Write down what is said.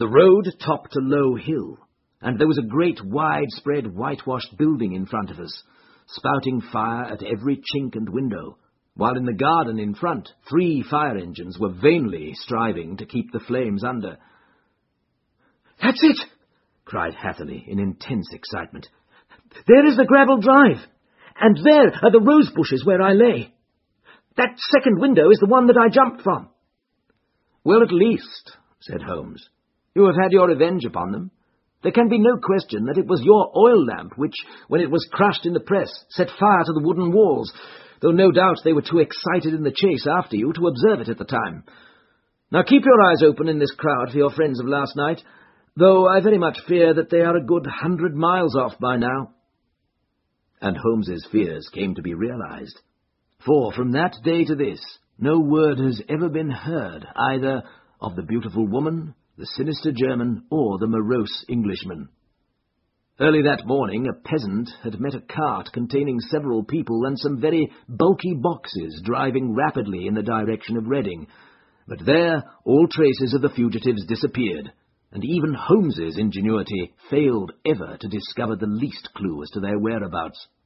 The road topped a low hill, and there was a great widespread whitewashed building in front of us, spouting fire at every chink and window, while in the garden in front 3 fire engines were vainly striving to keep the flames under. "That's it!" cried Hatherley in intense excitement. "There is the gravel drive, and there are the rose bushes where I lay. That second window is the one that I jumped from." "Well, at least," said Holmes, "you have had your revenge upon them. There can be no question that it was your oil lamp which, when it was crushed in the press, set fire to the wooden walls, though no doubt they were too excited in the chase after you to observe it at the time. Now keep your eyes open in this crowd for your friends of last night, though I very much fear that they are a good 100 miles off by now." And Holmes's fears came to be realized, for from that day to this, no word has ever been heard either of the beautiful woman, the sinister German, or the morose Englishman. Early that morning a peasant had met a cart containing several people and some very bulky boxes driving rapidly in the direction of Reading, but there all traces of the fugitives disappeared, and even Holmes's ingenuity failed ever to discover the least clue as to their whereabouts.